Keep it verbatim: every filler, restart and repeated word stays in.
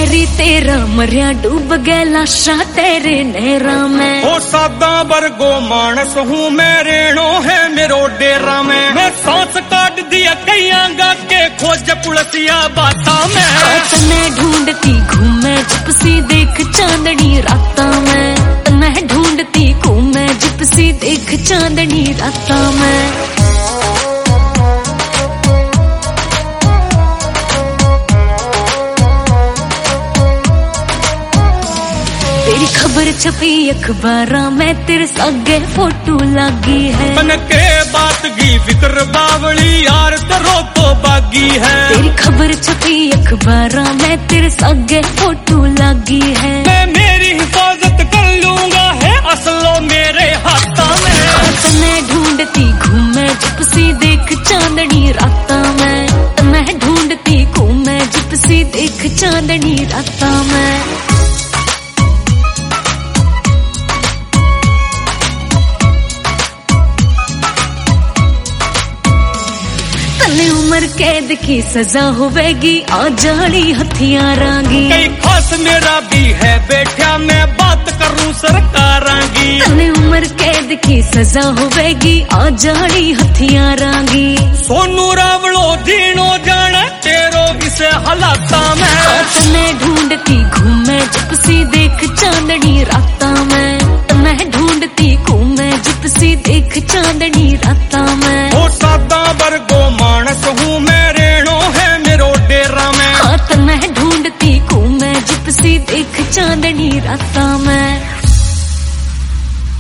मेरी तेरा मरिया डूब गया लाशा तेरे नहरा में। ओ सादा बरगो मानस हूँ मैं, रेणो है मेरो डेरा में। मैं सांस काट दिया कैया गा के खोज पुलसिया बाता में। तने ढूंढती घूमे जिपसी देख चांदनी राता में। तने ढूंढती घूमे जिपसी देख चांदनी राता में। तेरी खबर छपी अखबारा में, तेरे सागे फोटो लागी है। मन के बात की फिक्र बावली यार तरो तो बागी है। तेरी खबर छपी अखबारा में, तेरे सागे फोटो लागी है। मैं मेरी हिफाजत कर लूंगा है असलो मेरे हाथा में। तने ढूंढती घूमे जिपसी देख चांदनी राता में। तने ढूंढती घूमे जिपसी देख चांदनी राता में। उम्र कैद की सजा होवेगी आ जाली हथियारां की। कई खास मेरा भी है बैठा मैं बात करूं सरकारां की। तने उम्र कैद की सजा होवेगी आ जाली हथियारां की। सोनू रावलो दीनो जाने तेरो इस हालाता में। तने ढूंढती घूमे जिपसी देख चांदनी रात